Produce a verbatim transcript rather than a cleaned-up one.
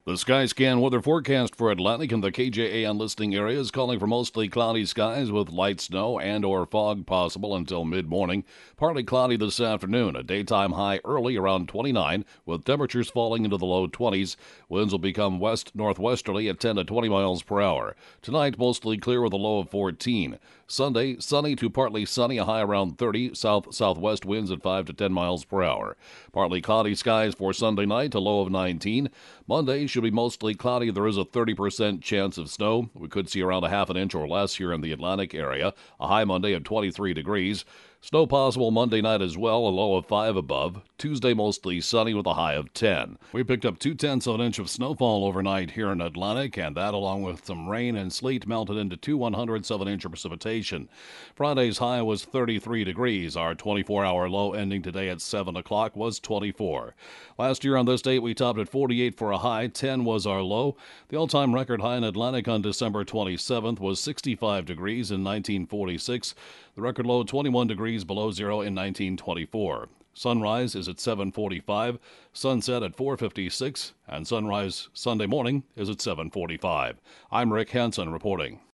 The Skyscan weather forecast for Atlantic and the K J A N listing areas calling for mostly cloudy skies with light snow and or fog possible until mid-morning. Partly cloudy this afternoon. A daytime high early around twenty-nine with temperatures falling into the low twenties. Winds will become west-northwesterly at ten to twenty miles per hour. Tonight mostly clear with a low of fourteen. Sunday sunny to partly sunny, a high around thirty. South-southwest winds at five to ten miles per hour. Partly cloudy skies for Sunday night, a low of nineteen. Monday should be mostly cloudy. There is a thirty percent chance of snow. We could see around a half an inch or less here in the Atlantic area. A high Monday of twenty-three degrees. Snow possible Monday night as well, a low of five above. Tuesday mostly sunny with a high of ten. We picked up two-tenths of an inch of snowfall overnight here in Atlantic, and that along with some rain and sleet melted into two one-hundredths of an inch of precipitation. Friday's high was thirty-three degrees. Our twenty-four hour low ending today at seven o'clock was twenty-four. Last year on this date we topped at forty-eight for a high. ten was our low. The all-time record high in Atlantic on December twenty-seventh was sixty-five degrees in nineteen forty-six. The record low twenty-one degrees below zero in nineteen twenty-four. Sunrise is at seven forty-five, sunset at four fifty-six, and sunrise Sunday morning is at seven forty-five. I'm Rick Hansen reporting.